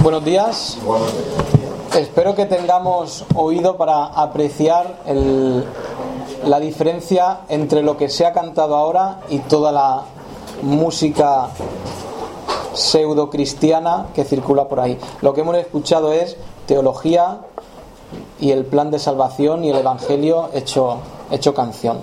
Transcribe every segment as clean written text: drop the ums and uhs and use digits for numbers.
Buenos días. Espero que tengamos oído para apreciar la diferencia entre lo que se ha cantado ahora y toda la música pseudo cristiana que circula por ahí. Lo que hemos escuchado es teología y el plan de salvación y el evangelio hecho canción.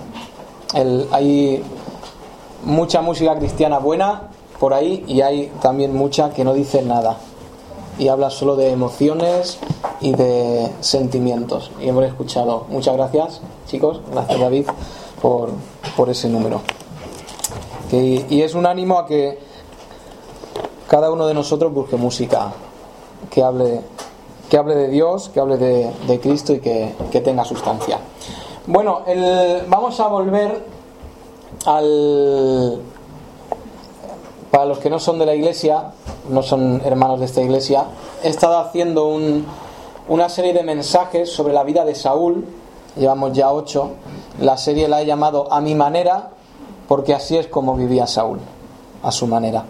Hay mucha música cristiana buena por ahí y hay también mucha que no dice nada y habla solo de emociones y de sentimientos. Y hemos escuchado. Muchas gracias, chicos. Gracias, David, por ese número. Y es un ánimo a que cada uno de nosotros busque música que hable de Dios, que hable de Cristo y que tenga sustancia. Bueno, vamos a volver para los que no son de la iglesia, no son hermanos de esta iglesia, he estado haciendo una serie de mensajes sobre la vida de Saúl. Llevamos ya 8. La serie la he llamado A mi manera, porque así es como vivía Saúl, a su manera.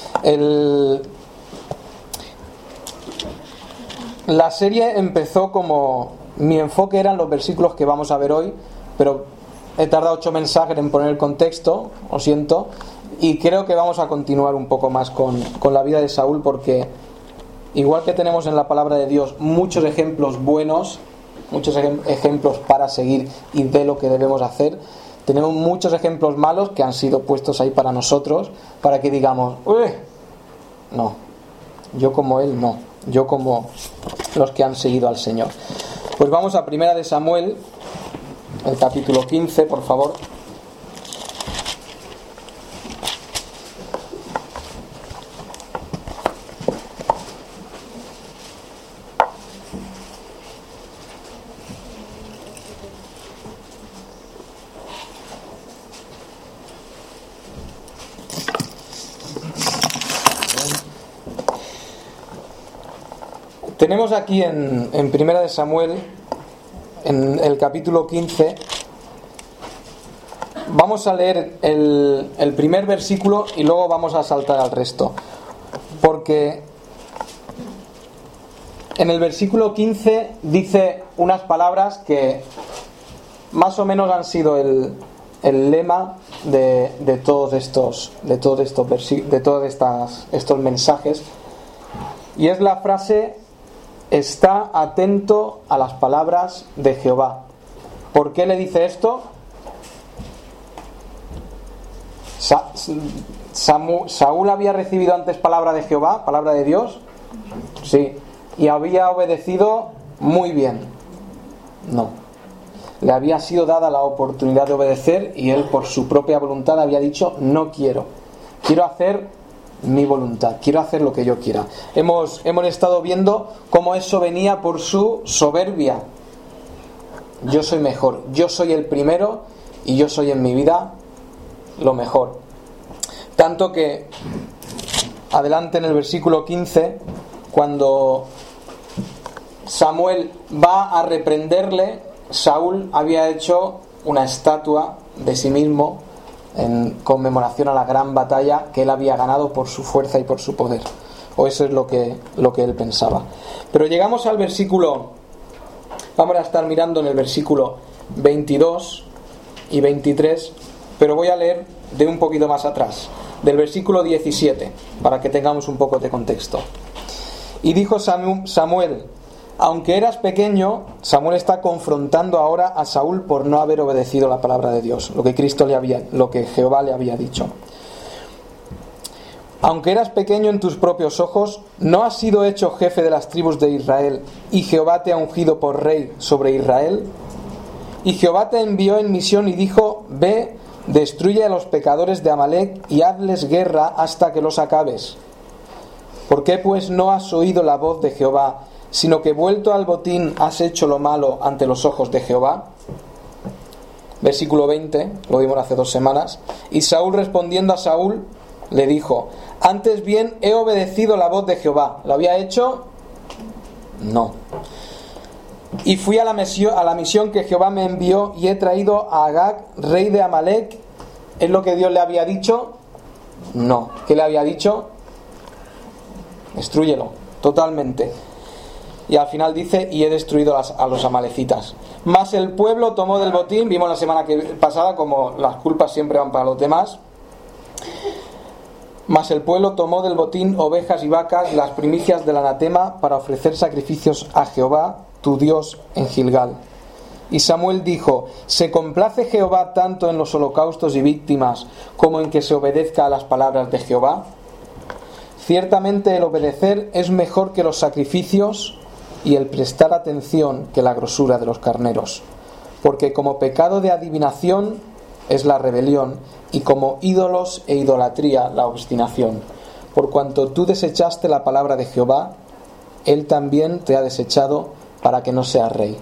La serie empezó como... Mi enfoque eran los versículos que vamos a ver hoy, pero he tardado 8 mensajes en poner el contexto, lo siento, y creo que vamos a continuar un poco más con la vida de Saúl, porque igual que tenemos en la palabra de Dios muchos ejemplos buenos, muchos ejemplos para seguir y de lo que debemos hacer, tenemos muchos ejemplos malos que han sido puestos ahí para nosotros, para que digamos, no, yo como él no, yo como los que han seguido al Señor. Pues vamos a Primera de Samuel, el capítulo 15, por favor. Tenemos aquí en Primera de Samuel, en el capítulo 15, vamos a leer el primer versículo y luego vamos a saltar al resto, porque en el versículo 15 dice unas palabras que más o menos han sido el lema de todos estos mensajes, y es la frase: está atento a las palabras de Jehová. ¿Por qué le dice esto? ¿Saúl había recibido antes palabra de Jehová, palabra de Dios? Sí. ¿Y había obedecido muy bien? No. Le había sido dada la oportunidad de obedecer y él por su propia voluntad había dicho: no quiero hacer mi voluntad, quiero hacer lo que yo quiera. Hemos estado viendo cómo eso venía por su soberbia. Yo soy mejor, yo soy el primero y yo soy en mi vida lo mejor. Tanto que adelante en el versículo 15, cuando Samuel va a reprenderle, Saúl había hecho una estatua de sí mismo en conmemoración a la gran batalla que él había ganado por su fuerza y por su poder, o eso es lo que él pensaba. Pero llegamos al versículo, vamos a estar mirando en el versículo 22 y 23, pero voy a leer de un poquito más atrás, del versículo 17, para que tengamos un poco de contexto. Y dijo Samuel: aunque eras pequeño. Samuel está confrontando ahora a Saúl por no haber obedecido la palabra de Dios, lo que Jehová le había dicho. Aunque eras pequeño en tus propios ojos, ¿no has sido hecho jefe de las tribus de Israel, y Jehová te ha ungido por rey sobre Israel? Y Jehová te envió en misión y dijo: ve, destruye a los pecadores de Amalec y hazles guerra hasta que los acabes. ¿Por qué pues no has oído la voz de Jehová, sino que vuelto al botín has hecho lo malo ante los ojos de Jehová? Versículo 20, lo vimos hace 2 semanas. Y Saúl, respondiendo a Saúl, le dijo: antes bien he obedecido la voz de Jehová. ¿Lo había hecho? No. Y fui a la misión que Jehová me envió, y he traído a Agag, rey de Amalec. ¿Es lo que Dios le había dicho? No. ¿Qué le había dicho? Destrúyelo. totalmente. Y al final dice, y he destruido a los amalecitas. Mas el pueblo tomó del botín, vimos la semana pasada como las culpas siempre van para los demás. Mas el pueblo tomó del botín ovejas y vacas, las primicias del anatema, para ofrecer sacrificios a Jehová, tu Dios, en Gilgal. Y Samuel dijo: ¿se complace Jehová tanto en los holocaustos y víctimas como en que se obedezca a las palabras de Jehová? Ciertamente el obedecer es mejor que los sacrificios, y el prestar atención que la grosura de los carneros. Porque como pecado de adivinación es la rebelión, y como ídolos e idolatría la obstinación. Por cuanto tú desechaste la palabra de Jehová, Él también te ha desechado para que no seas rey.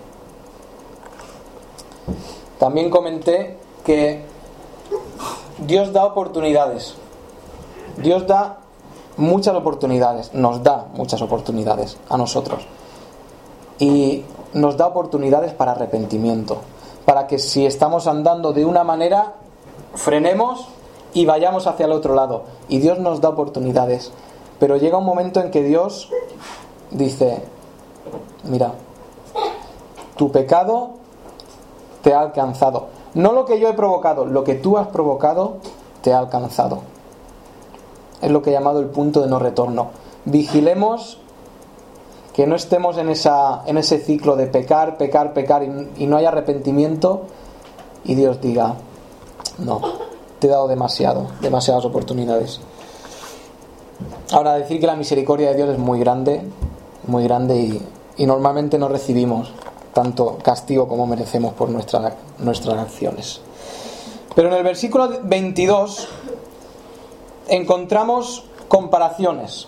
También comenté que Dios da oportunidades. Dios da muchas oportunidades, nos da muchas oportunidades a nosotros. Y nos da oportunidades para arrepentimiento, para que si estamos andando de una manera, frenemos y vayamos hacia el otro lado. Y Dios nos da oportunidades, pero llega un momento en que Dios dice: mira, tu pecado te ha alcanzado, no lo que yo he provocado, lo que tú has provocado te ha alcanzado. Es lo que he llamado el punto de no retorno. Vigilemos que no estemos en ese ciclo de pecar y no hay arrepentimiento y Dios diga: no, te he dado demasiadas oportunidades. Ahora, decir que la misericordia de Dios es muy grande y normalmente no recibimos tanto castigo como merecemos por nuestras acciones. Pero en el versículo 22 encontramos comparaciones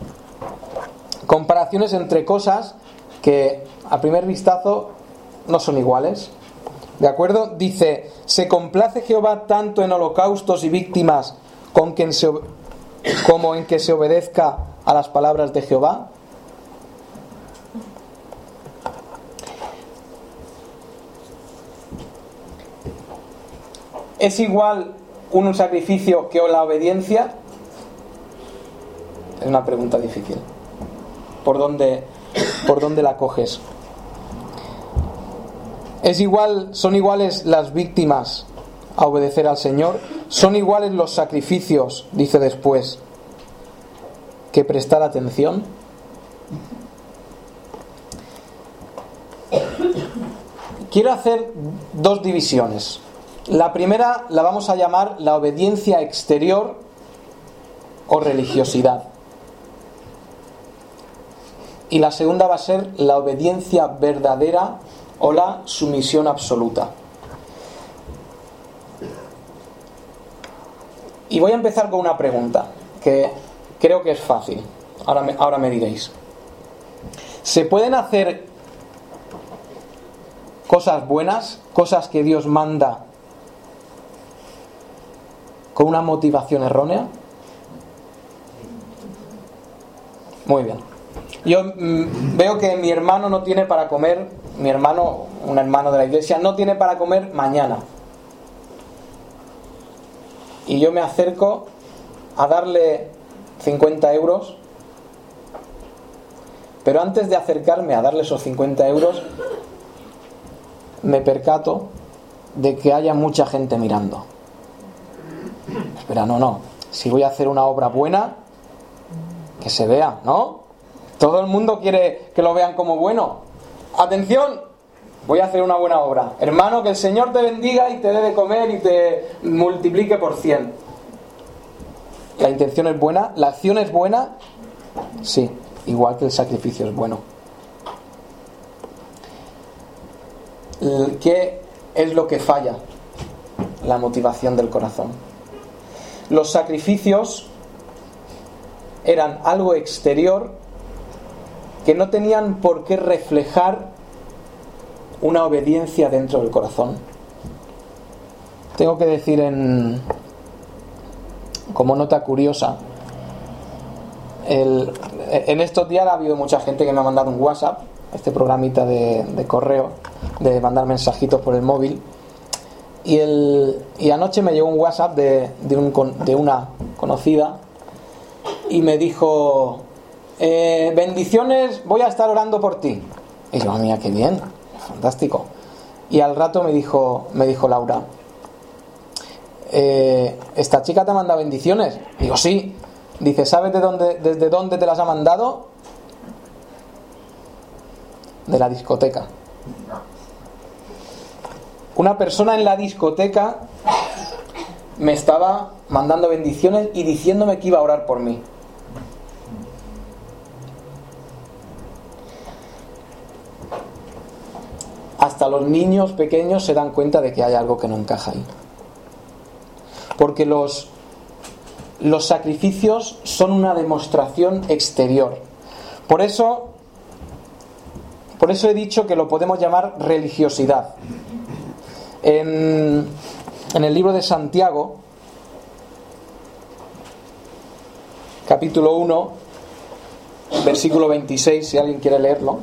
entre cosas que a primer vistazo no son iguales. ¿De acuerdo? Dice: ¿se complace Jehová tanto en holocaustos y víctimas como en que se obedezca a las palabras de Jehová? ¿Es igual un sacrificio que la obediencia? Es una pregunta difícil. ¿Por dónde la coges? ¿Son iguales las víctimas a obedecer al Señor? ¿Son iguales los sacrificios, dice después, que prestar atención? Quiero hacer dos divisiones. La primera la vamos a llamar la obediencia exterior o religiosidad. Y la segunda va a ser la obediencia verdadera o la sumisión absoluta. Y voy a empezar con una pregunta que creo que es fácil. Ahora me diréis: ¿se pueden hacer cosas buenas, cosas que Dios manda, con una motivación errónea? Muy bien. Yo veo que mi hermano no tiene para comer, un hermano de la iglesia, no tiene para comer mañana. Y yo me acerco a darle 50 euros, pero antes de acercarme a darle esos 50 euros, me percato de que haya mucha gente mirando. Espera, no. Si voy a hacer una obra buena, que se vea, ¿no? Todo el mundo quiere que lo vean como bueno. ¡Atención! Voy a hacer una buena obra. Hermano, que el Señor te bendiga y te dé de comer y te multiplique por 100. ¿La intención es buena? ¿La acción es buena? Sí, igual que el sacrificio es bueno. ¿Qué es lo que falla? La motivación del corazón. Los sacrificios eran algo exterior que no tenían por qué reflejar una obediencia dentro del corazón. Tengo que decir como nota curiosa, en estos días ha habido mucha gente que me ha mandado un WhatsApp, este programita de correo, de mandar mensajitos por el móvil, y anoche me llegó un WhatsApp de una conocida y me dijo: bendiciones, voy a estar orando por ti. Y yo, mía, qué bien, fantástico. Y al rato me dijo Laura, ¿esta chica te manda bendiciones? Digo, sí. Dice, ¿sabes desde dónde te las ha mandado? De la discoteca. Una persona en la discoteca me estaba mandando bendiciones y diciéndome que iba a orar por mí. Hasta los niños pequeños se dan cuenta de que hay algo que no encaja ahí. Porque los sacrificios son una demostración exterior. Por eso he dicho que lo podemos llamar religiosidad. En el libro de Santiago, capítulo 1, versículo 26, si alguien quiere leerlo.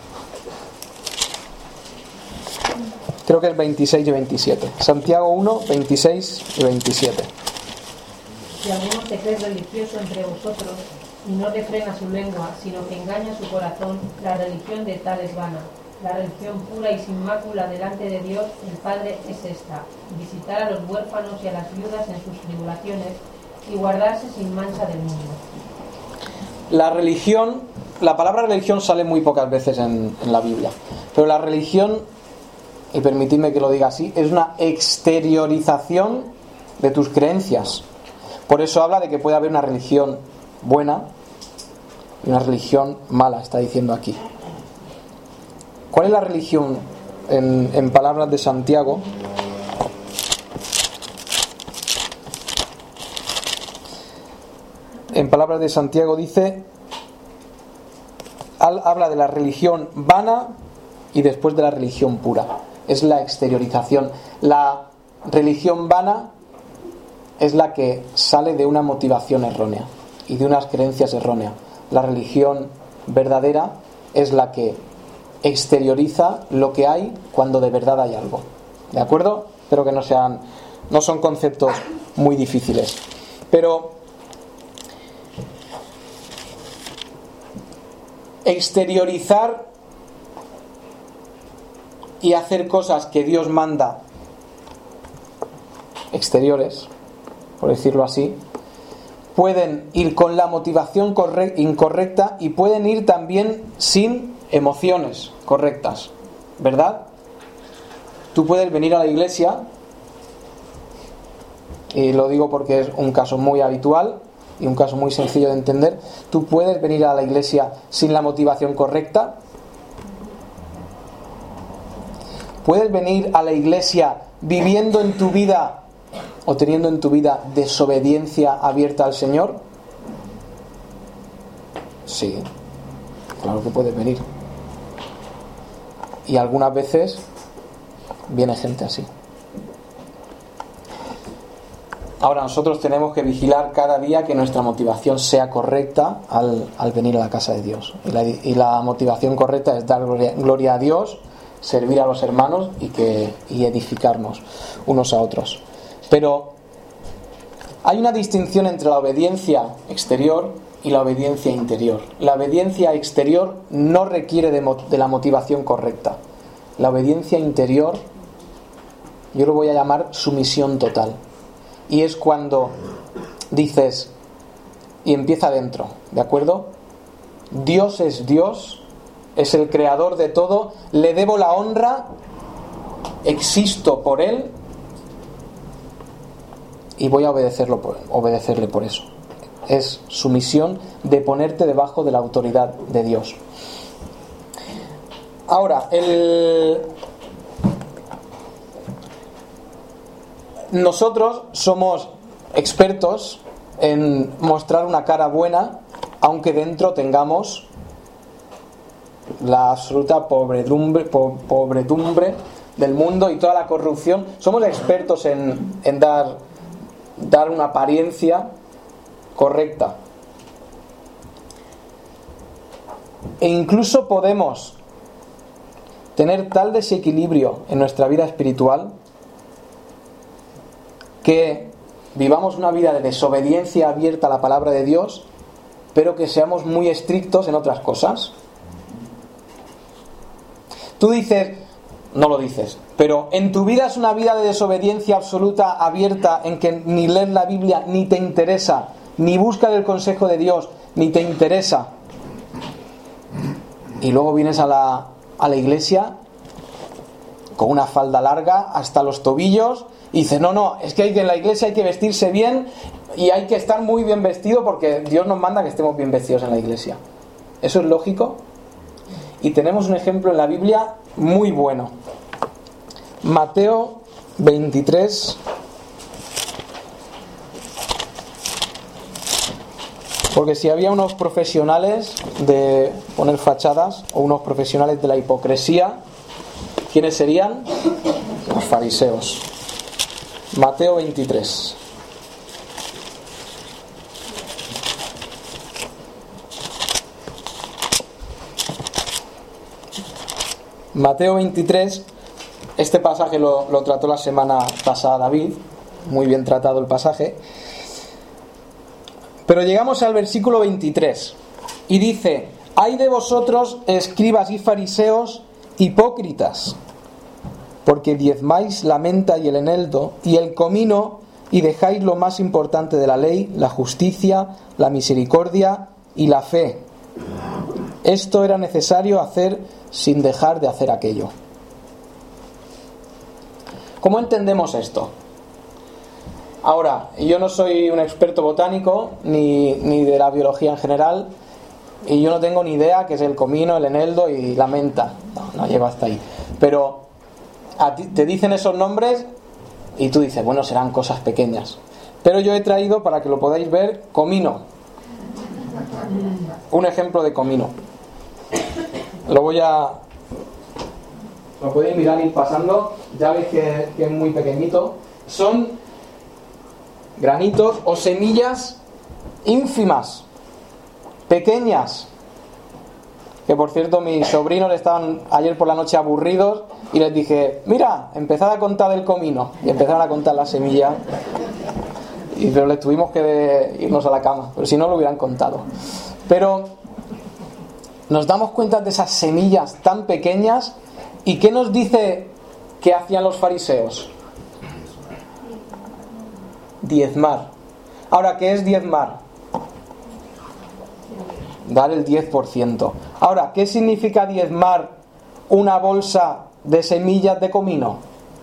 Creo que es 26 y 27. Santiago 1, 26 y 27. Si alguno se cree religioso entre vosotros y no refrena su lengua, sino que engaña su corazón, la religión de tal es vana. La religión pura y sin mácula delante de Dios, el Padre, es esta: visitar a los huérfanos y a las viudas en sus tribulaciones y guardarse sin mancha del mundo. La palabra religión sale muy pocas veces en la Biblia, pero la religión, y permitidme que lo diga así, es una exteriorización de tus creencias. Por eso habla de que puede haber una religión buena y una religión mala, está diciendo aquí. ¿Cuál es la religión en palabras de Santiago? En palabras de Santiago dice, habla de la religión vana y después de la religión pura. Es la exteriorización. La religión vana es la que sale de una motivación errónea y de unas creencias erróneas. La religión verdadera es la que exterioriza lo que hay cuando de verdad hay algo. ¿De acuerdo? Espero que no son conceptos muy difíciles. Pero exteriorizar y hacer cosas que Dios manda exteriores, por decirlo así, pueden ir con la motivación incorrecta y pueden ir también sin emociones correctas, ¿verdad? Tú puedes venir a la iglesia, y lo digo porque es un caso muy habitual y un caso muy sencillo de entender. Tú puedes venir a la iglesia sin la motivación correcta. Puedes venir a la iglesia viviendo en tu vida o teniendo en tu vida desobediencia abierta al Señor. Sí, claro que puedes venir. Y algunas veces viene gente así. Ahora nosotros tenemos que vigilar cada día que nuestra motivación sea correcta al venir a la casa de Dios. Y la motivación correcta es dar gloria a Dios, servir a los hermanos y edificarnos unos a otros. Pero hay una distinción entre la obediencia exterior y la obediencia interior. La obediencia exterior no requiere de la motivación correcta. La obediencia interior, yo lo voy a llamar sumisión total. Y es cuando dices, y empieza dentro, ¿de acuerdo? Dios es Dios, es el creador de todo, le debo la honra, existo por Él y voy a obedecerle por eso. Es sumisión de ponerte debajo de la autoridad de Dios. Ahora, nosotros somos expertos en mostrar una cara buena, aunque dentro tengamos la absoluta pobredumbre del mundo y toda la corrupción. Somos expertos en dar una apariencia correcta. E incluso podemos tener tal desequilibrio en nuestra vida espiritual que vivamos una vida de desobediencia abierta a la palabra de Dios pero que seamos muy estrictos en otras cosas. Tú dices, no lo dices, pero en tu vida es una vida de desobediencia absoluta, abierta, en que ni lees la Biblia, ni te interesa, ni buscas el consejo de Dios, ni te interesa. Y luego vienes a la iglesia con una falda larga hasta los tobillos y dices, no, es que en la iglesia hay que vestirse bien y hay que estar muy bien vestido porque Dios nos manda que estemos bien vestidos en la iglesia. ¿Eso es lógico? Y tenemos un ejemplo en la Biblia muy bueno. Mateo 23. Porque si había unos profesionales de poner fachadas o unos profesionales de la hipocresía, ¿quiénes serían? Los fariseos. Mateo 23. Mateo 23, este pasaje lo trató la semana pasada David, muy bien tratado el pasaje. Pero llegamos al versículo 23 y dice: «Ay de vosotros, escribas y fariseos, hipócritas, porque diezmáis la menta y el eneldo y el comino y dejáis lo más importante de la ley, la justicia, la misericordia y la fe. Esto era necesario hacer sin dejar de hacer aquello». ¿Cómo entendemos esto? Ahora, yo no soy un experto botánico ni de la biología en general, y yo no tengo ni idea qué es el comino, el eneldo y la menta. No llego hasta ahí. Pero a ti te dicen esos nombres y tú dices, bueno, serán cosas pequeñas. Pero yo he traído, para que lo podáis ver, comino. Un ejemplo de comino. Lo podéis mirar, ir pasando. Ya veis que es muy pequeñito. Son granitos o semillas ínfimas, pequeñas, que por cierto mis sobrinos estaban ayer por la noche aburridos y les dije, mira, empezad a contar el comino, y empezaron a contar las semillas, pero les tuvimos que irnos a la cama, pero si no lo hubieran contado. Pero nos damos cuenta de esas semillas tan pequeñas. ¿Y qué nos dice que hacían los fariseos? Diezmar. Ahora, ¿qué es diezmar? Dar el 10%. Ahora, ¿qué significa diezmar una bolsa de semillas de comino?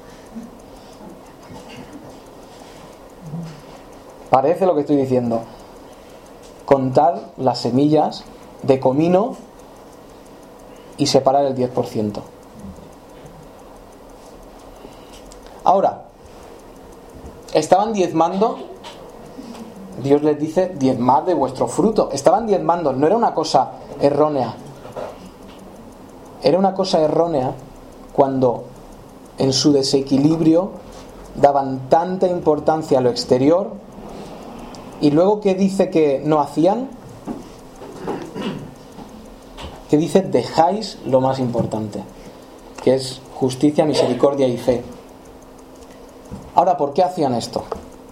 Parece lo que estoy diciendo. Contar las semillas de comino y separar el 10%. Ahora, estaban diezmando. Dios les dice, diezmad de vuestro fruto. Estaban diezmando, no era una cosa errónea. Era una cosa errónea cuando en su desequilibrio daban tanta importancia a lo exterior y luego ¿qué dice que no hacían? Que dice, dejáis lo más importante, que es justicia, misericordia y fe. Ahora, ¿por qué hacían esto?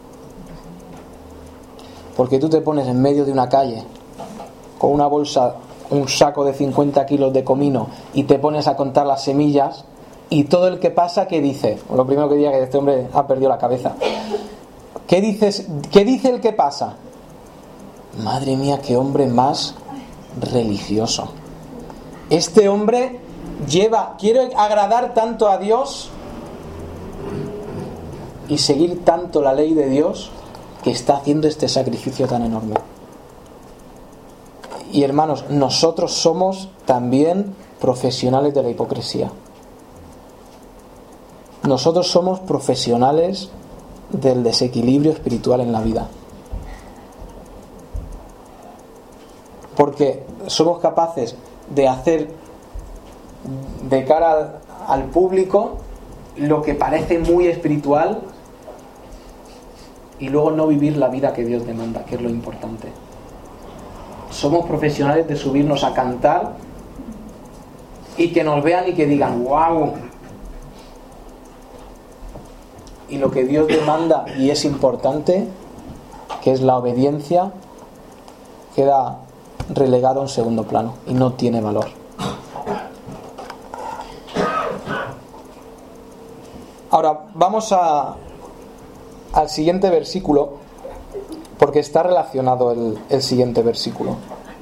Porque tú te pones en medio de una calle con una bolsa, un saco de 50 kilos de comino y te pones a contar las semillas y todo el que pasa, ¿qué dice? Lo primero que diga que este hombre ha perdido la cabeza. ¿Qué dice el que pasa? Madre mía, qué hombre más religioso. Este hombre quiere agradar tanto a Dios y seguir tanto la ley de Dios que está haciendo este sacrificio tan enorme. Y hermanos, nosotros somos también profesionales de la hipocresía. Nosotros somos profesionales del desequilibrio espiritual en la vida. Porque somos capaces de hacer de cara al público lo que parece muy espiritual y luego no vivir la vida que Dios demanda, que es lo importante. Somos profesionales de subirnos a cantar y que nos vean y que digan ¡wow! Y lo que Dios demanda y es importante, que es la obediencia, queda relegado a un segundo plano y no tiene valor. Ahora vamos al siguiente versículo, porque está relacionado el siguiente versículo.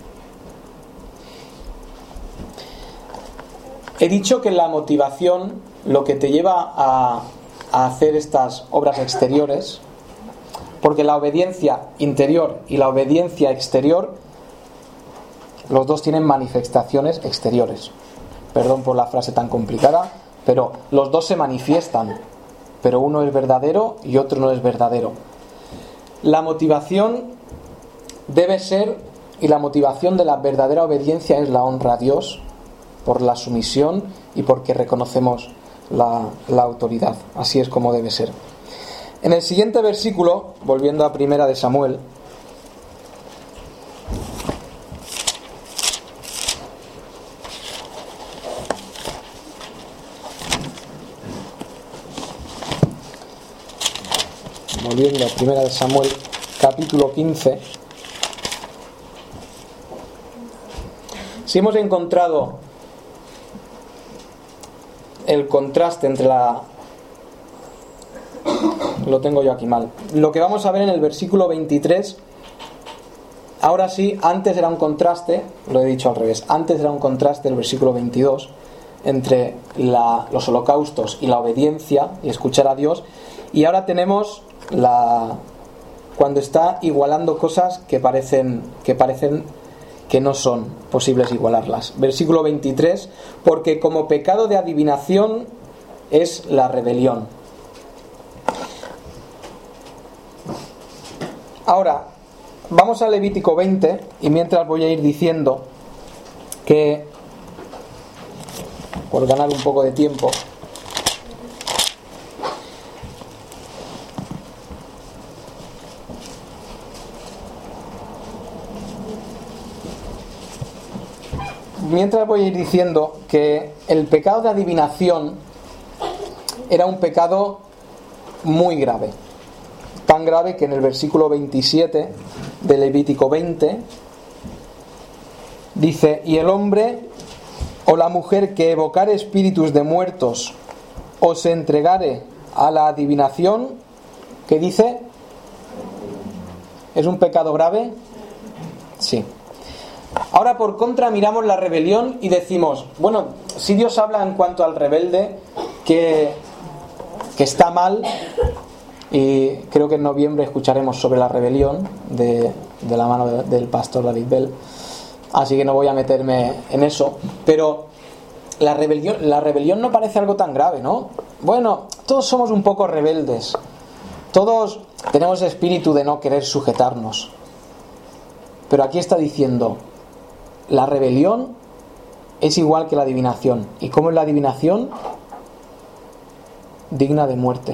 He dicho que la motivación, lo que te lleva a hacer estas obras exteriores, porque la obediencia interior y la obediencia exterior, los dos tienen manifestaciones exteriores. Perdón por la frase tan complicada, pero los dos se manifiestan, pero uno es verdadero y otro no es verdadero. La motivación debe ser, y la motivación de la verdadera obediencia es la honra a Dios, por la sumisión y porque reconocemos la autoridad. Así es como debe ser. En el siguiente versículo, volviendo a 1 de Samuel, volviendo a 1 de Samuel, capítulo 15, si hemos encontrado el contraste entre lo tengo yo aquí mal, lo que vamos a ver en el versículo 23, ahora sí, antes era un contraste, lo he dicho al revés, antes era un contraste el versículo 22 entre los holocaustos y la obediencia y escuchar a Dios, y ahora tenemos cuando está igualando cosas que parecen que no son posibles igualarlas. Versículo 23, porque como pecado de adivinación es la rebelión. Ahora, vamos a Levítico 20, y mientras voy a ir diciendo que, por ganar un poco de tiempo, voy a ir diciendo que el pecado de adivinación era un pecado muy grave, tan grave que en el versículo 27 de Levítico 20 dice: y el hombre o la mujer que evocare espíritus de muertos o se entregare a la adivinación, ¿qué dice? ¿Es un pecado grave? Sí. Ahora, por contra, miramos la rebelión y decimos, bueno, si Dios habla en cuanto al rebelde que está mal, y creo que en noviembre escucharemos sobre la rebelión de la mano del pastor David Bell, así que no voy a meterme en eso, pero la rebelión no parece algo tan grave, ¿no? Bueno, todos somos un poco rebeldes, todos tenemos espíritu de no querer sujetarnos, pero aquí está diciendo: la rebelión es igual que la adivinación. ¿Y cómo es la adivinación? Digna de muerte.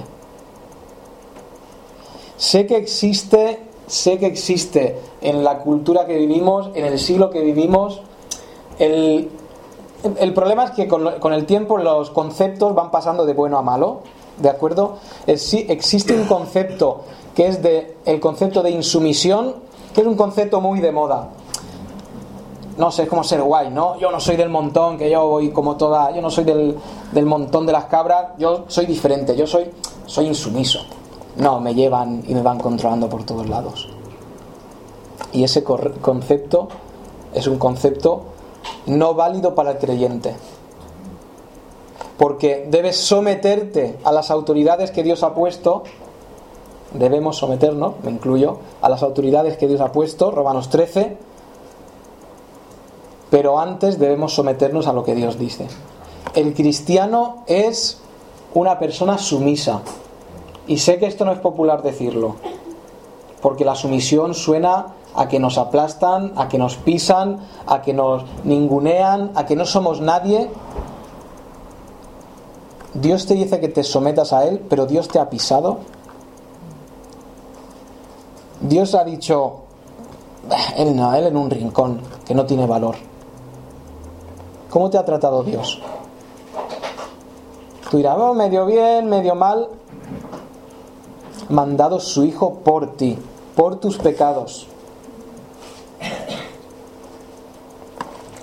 Sé que existe en la cultura que vivimos, en el siglo que vivimos, el problema es que con el tiempo los conceptos van pasando de bueno a malo, ¿de acuerdo? Existe un concepto que es el concepto de insumisión, que es un concepto muy de moda. No sé, es como ser guay, ¿no? Yo no soy del montón, que yo voy como toda... Yo no soy del montón de las cabras, yo soy diferente, yo soy insumiso. No, me llevan y me van controlando por todos lados. Y ese concepto es un concepto no válido para el creyente. Porque debes someterte a las autoridades que Dios ha puesto. Debemos someternos, me incluyo, a las autoridades que Dios ha puesto, Romanos 13. Pero antes debemos someternos a lo que Dios dice. El cristiano es una persona sumisa. Y sé que esto no es popular decirlo, porque la sumisión suena a que nos aplastan, a que nos pisan, a que nos ningunean, a que no somos nadie. Dios te dice que te sometas a Él, pero Dios te ha pisado. Dios ha dicho: Él no, Él en un rincón, que no tiene valor. ¿Cómo te ha tratado Dios? Tú dirás: oh, medio bien, medio mal. Mandado su Hijo por ti, por tus pecados.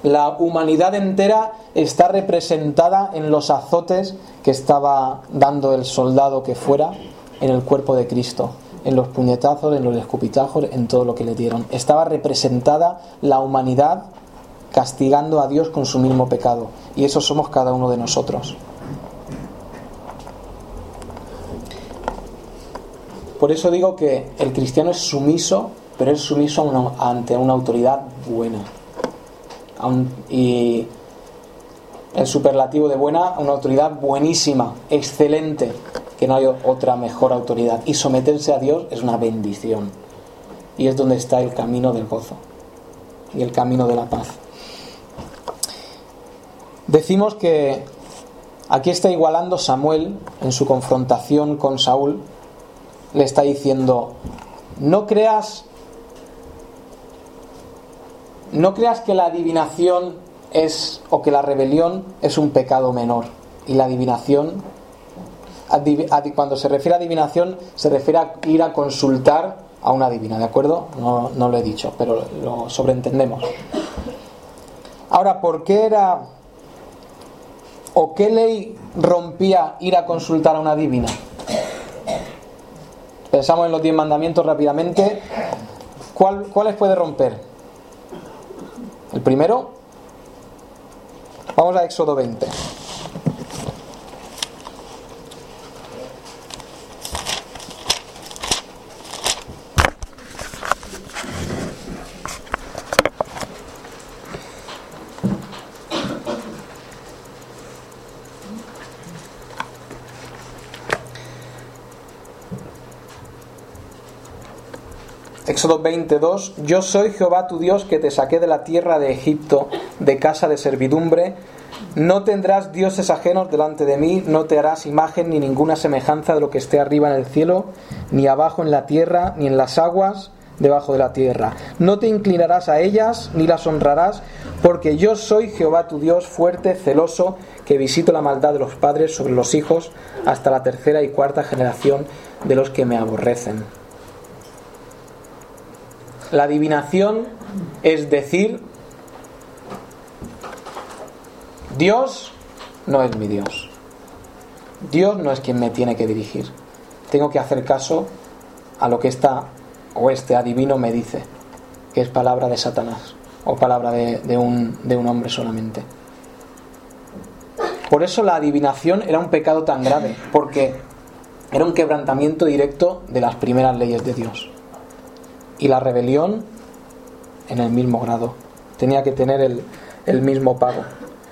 La humanidad entera está representada en los azotes que estaba dando el soldado que fuera en el cuerpo de Cristo, en los puñetazos, en los escupitajos, en todo lo que le dieron. Estaba representada la humanidad castigando a Dios con su mismo pecado, y eso somos cada uno de nosotros. Por eso digo que el cristiano es sumiso, pero es sumiso ante una autoridad buena. Y el superlativo de buena, una autoridad buenísima, excelente, que no hay otra mejor autoridad. Y someterse a Dios es una bendición. Y es donde está el camino del gozo y el camino de la paz. Decimos que aquí está igualando Samuel en su confrontación con Saúl. Le está diciendo: no creas que la adivinación o que la rebelión es un pecado menor. Y la adivinación, cuando se refiere a adivinación, se refiere a ir a consultar a una adivina, ¿de acuerdo? No lo he dicho, pero lo sobreentendemos. Ahora, ¿por qué era o qué ley rompía ir a consultar a una adivina? Pensamos en los 10 mandamientos rápidamente. ¿Cuáles puede romper? El primero, vamos a Éxodo 20. Éxodo 22. Yo soy Jehová tu Dios, que te saqué de la tierra de Egipto, de casa de servidumbre. No tendrás dioses ajenos delante de mí, no te harás imagen ni ninguna semejanza de lo que esté arriba en el cielo, ni abajo en la tierra, ni en las aguas debajo de la tierra. No te inclinarás a ellas, ni las honrarás, porque yo soy Jehová tu Dios, fuerte, celoso, que visito la maldad de los padres sobre los hijos, hasta la 3ª y 4ª generación de los que me aborrecen. La adivinación es decir: Dios no es mi Dios. Dios no es quien me tiene que dirigir. Tengo que hacer caso a lo que este adivino me dice, que es palabra de Satanás o palabra de un hombre solamente. Por eso la adivinación era un pecado tan grave, porque era un quebrantamiento directo de las primeras leyes de Dios. Y la rebelión en el mismo grado. Tenía que tener el mismo pago.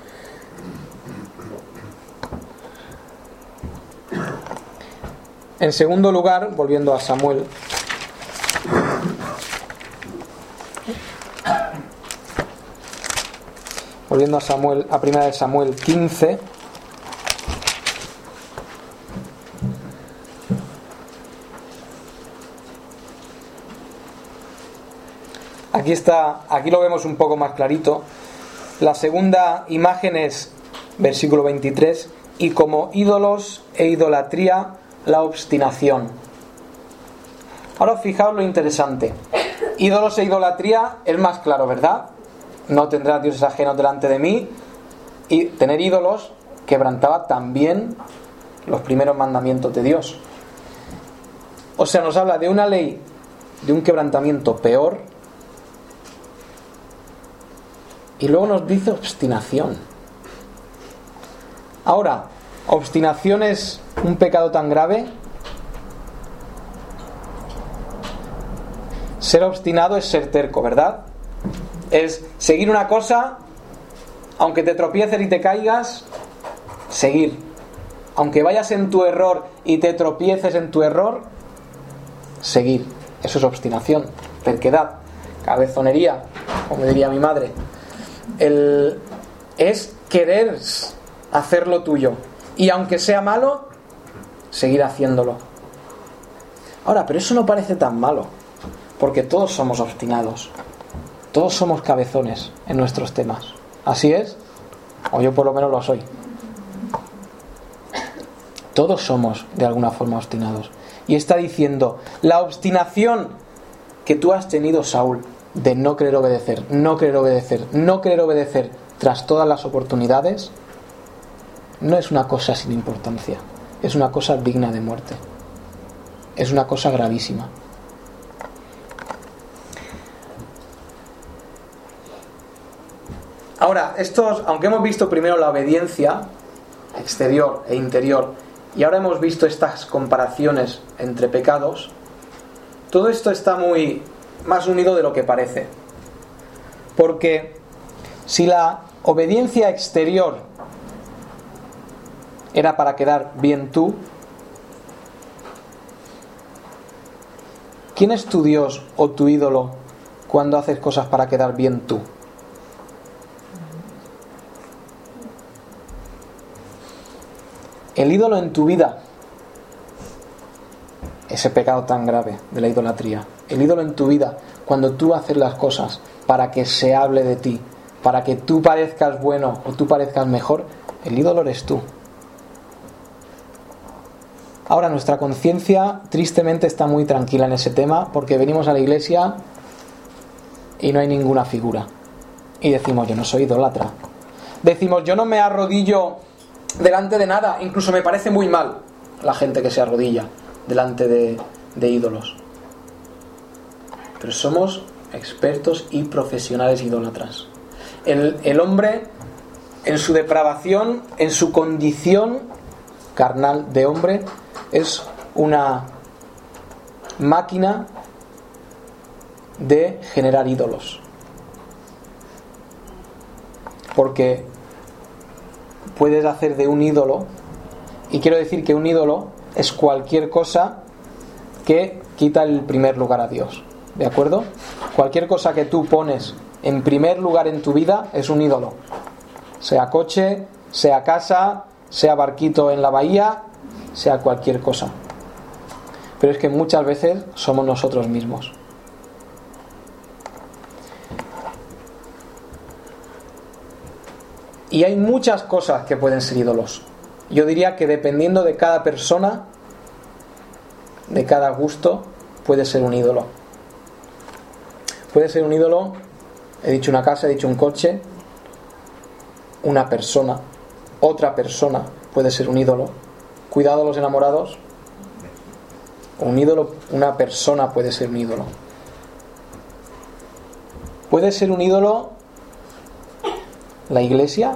En segundo lugar, volviendo a Samuel, a primera de Samuel 15, aquí lo vemos un poco más clarito. La segunda imagen es versículo 23: y como ídolos e idolatría, la obstinación. Ahora fijaos lo interesante. Ídolos e idolatría es más claro, ¿verdad? No tendrás dioses ajenos delante de mí. Y tener ídolos quebrantaba también los primeros mandamientos de Dios. O sea, nos habla de una ley, de un quebrantamiento peor, y luego nos dice obstinación. Ahora, ¿obstinación es un pecado tan grave? Ser obstinado es ser terco, ¿verdad? Es seguir una cosa, aunque te tropieces y te caigas, seguir. Aunque vayas en tu error y te tropieces en tu error, seguir. Eso es obstinación, terquedad, cabezonería, como diría mi madre. Es querer hacer lo tuyo, y aunque sea malo, seguir haciéndolo. Ahora, pero eso no parece tan malo, porque todos somos obstinados, todos somos cabezones en nuestros temas. ¿Así es? O yo por lo menos lo soy. Todos somos de alguna forma obstinados. Y está diciendo: la obstinación que tú has tenido, Saúl, de no querer obedecer, no querer obedecer, no querer obedecer tras todas las oportunidades, no es una cosa sin importancia, es una cosa digna de muerte, es una cosa gravísima. Ahora, aunque hemos visto primero la obediencia exterior e interior, y ahora hemos visto estas comparaciones entre pecados, todo esto está muy más unido de lo que parece. Porque si la obediencia exterior era para quedar bien tú, ¿quién es tu Dios o tu ídolo cuando haces cosas para quedar bien tú? El ídolo en tu vida, ese pecado tan grave de la idolatría, el ídolo en tu vida, cuando tú haces las cosas para que se hable de ti, para que tú parezcas bueno o tú parezcas mejor, el ídolo eres tú. Ahora, nuestra conciencia tristemente está muy tranquila en ese tema, porque venimos a la iglesia y no hay ninguna figura. Y decimos, yo no soy idólatra. Decimos, yo no me arrodillo delante de nada. Incluso me parece muy mal la gente que se arrodilla delante de ídolos. Pero somos expertos y profesionales idólatras. El hombre, en su depravación, en su condición carnal de hombre, es una máquina de generar ídolos. Porque puedes hacer de un ídolo, y quiero decir que un ídolo es cualquier cosa que quita el primer lugar a Dios, ¿de acuerdo? Cualquier cosa que tú pones en primer lugar en tu vida es un ídolo, sea coche, sea casa, sea barquito en la bahía, sea cualquier cosa. Pero es que muchas veces somos nosotros mismos. Y hay muchas cosas que pueden ser ídolos. Yo diría que dependiendo de cada persona, de cada gusto, puede ser un ídolo. Puede ser un ídolo, he dicho una casa, he dicho un coche, una persona, otra persona puede ser un ídolo. Cuidado a los enamorados. Un ídolo, una persona puede ser un ídolo. Puede ser un ídolo la iglesia.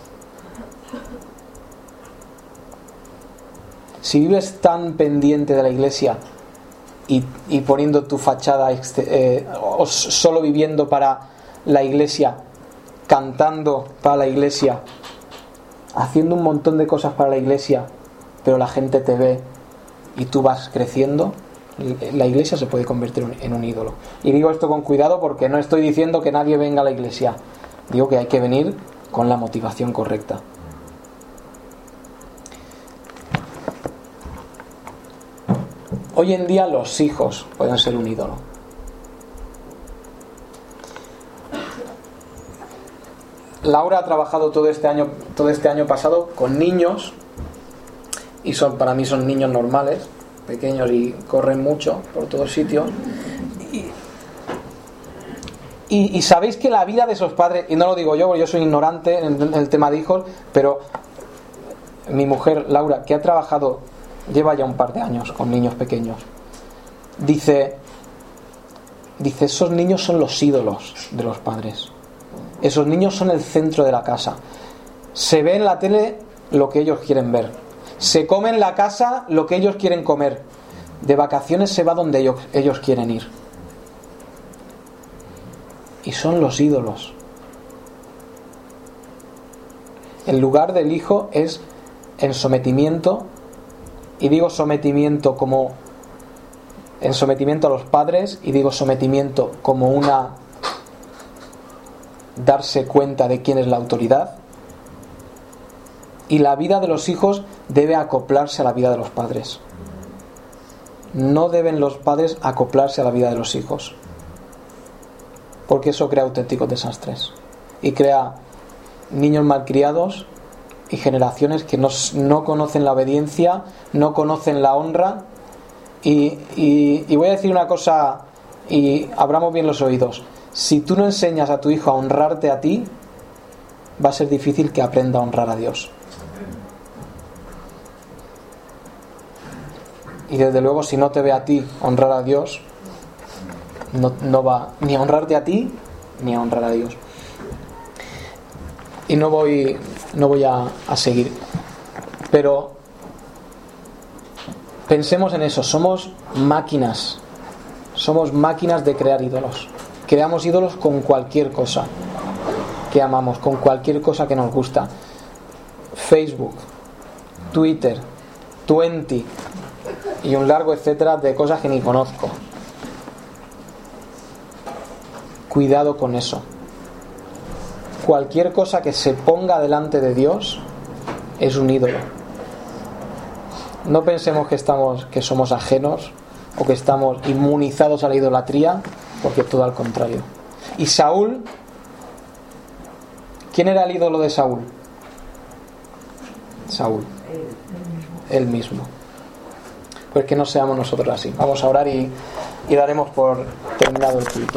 Si vives tan pendiente de la iglesia y poniendo tu fachada o solo viviendo para la iglesia, cantando para la iglesia, haciendo un montón de cosas para la iglesia, pero la gente te ve y tú vas creciendo, la iglesia se puede convertir en un ídolo. Y digo esto con cuidado porque no estoy diciendo que nadie venga a la iglesia. Digo que hay que venir con la motivación correcta. Hoy en día los hijos pueden ser un ídolo. Laura ha trabajado todo este año pasado con niños, y para mí son niños normales, pequeños y corren mucho por todos sitios. Y sabéis que la vida de esos padres, y no lo digo yo porque yo soy ignorante en el tema de hijos, pero mi mujer Laura, que ha trabajado, lleva ya un par de años con niños pequeños, dice, esos niños son los ídolos de los padres. Esos niños son el centro de la casa. Se ve en la tele lo que ellos quieren ver. Se come en la casa lo que ellos quieren comer. De vacaciones se va donde ellos quieren ir. Y son los ídolos. El lugar del hijo es en sometimiento, y digo sometimiento como en sometimiento a los padres, y digo sometimiento como una darse cuenta de quién es la autoridad. Y la vida de los hijos debe acoplarse a la vida de los padres. No deben los padres acoplarse a la vida de los hijos, porque eso crea auténticos desastres y crea niños malcriados y generaciones que no conocen la obediencia, no conocen la honra. Y voy a decir una cosa, y abramos bien los oídos. Si tú no enseñas a tu hijo a honrarte a ti, va a ser difícil que aprenda a honrar a Dios. Y desde luego, si no te ve a ti honrar a Dios, no va ni a honrarte a ti ni a honrar a Dios. Y no voy a seguir, pero pensemos en eso. Somos máquinas de crear ídolos. Creamos ídolos con cualquier cosa que amamos, con cualquier cosa que nos gusta. Facebook, Twitter, 20 y un largo etcétera de cosas que ni conozco. Cuidado con eso. Cualquier cosa que se ponga delante de Dios es un ídolo. No pensemos que somos ajenos o que estamos inmunizados a la idolatría, porque todo al contrario. Y Saúl, ¿quién era el ídolo de Saúl? Saúl, él mismo. Pues que no seamos nosotros así. Vamos a orar y daremos por terminado el culto.